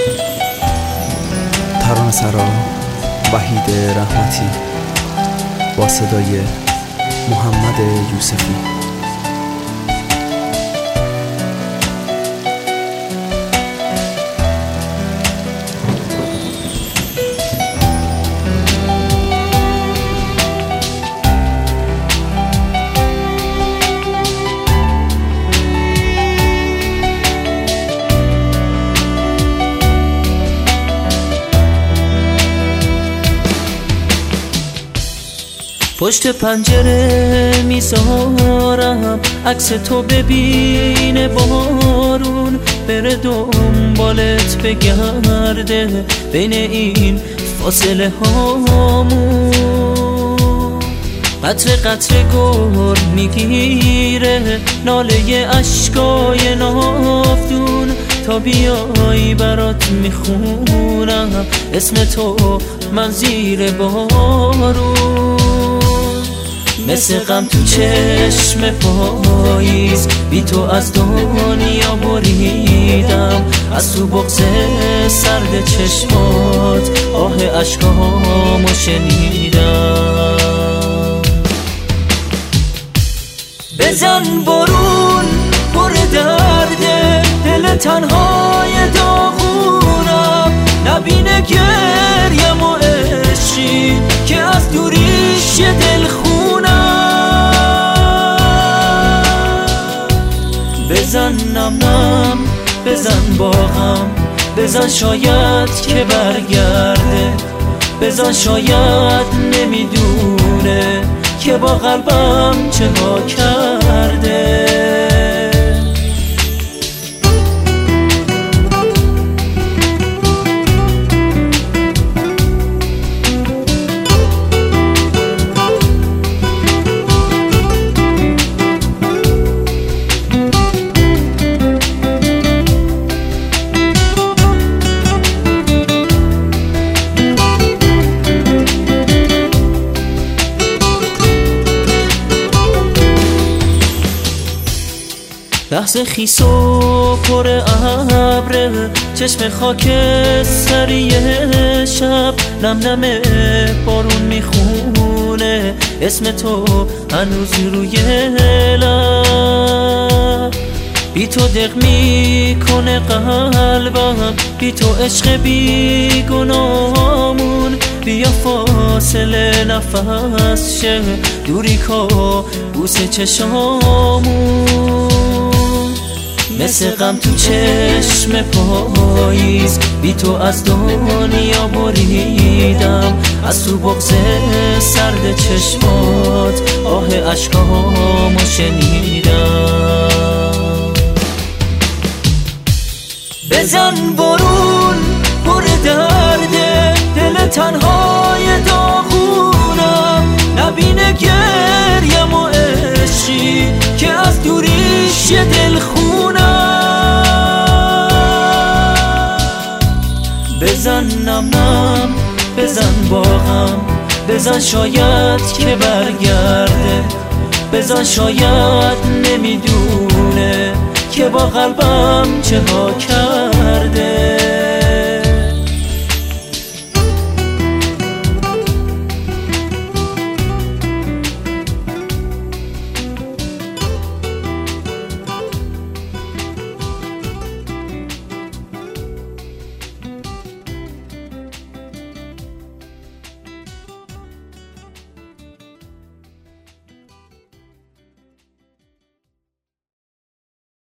ترانه سرا وحید رحمتی با صدای محمد یوسفی. پشت پنجره میذارم عکس تو ببینه بارون بره دنبالت بگرده بین این فاصله هامون. قطره قطره گر میگیره ناله اشکای ناودون تا بیای برات میخونم اسم تو من زیر بارون. مثل غم تو چشم پاییز بی تو از دنیا بریدم، از تو بغض سرد چشمات آه اشکامو شنیدم. بزن بارون پر درده دل تنهای داغونم، نبینه گریم و عشقی که از دوریش دل خونم. بزن نم نم بزن باغم، بزن شاید که برگرده، بزن شاید نمیدونه که با قلبم چه ها کرده. لحظه خیس و پر ابره، چشم خاک سری شب، نم نم بارون میخونه اسم تو هنوز روی لب. بی تو دق میکنه قلبم، بی تو عشق بی گناهمون، بیا فاصله نفس شه دوری کا بوسه چشامون. مثل غم تو چشم پاییز بی تو از دنیا بریدم، از تو بغض سرد چشمات آه اشکامو شنیدم. بزن بارون پر درده دل تنهای داغونم، نبینه گریم و عشقی که از دوریش دل خونم. بزن نم نم بزن باغم، بزن شاید که برگرده، بزن شاید نمیدونه که با قلبم چه ها کرد.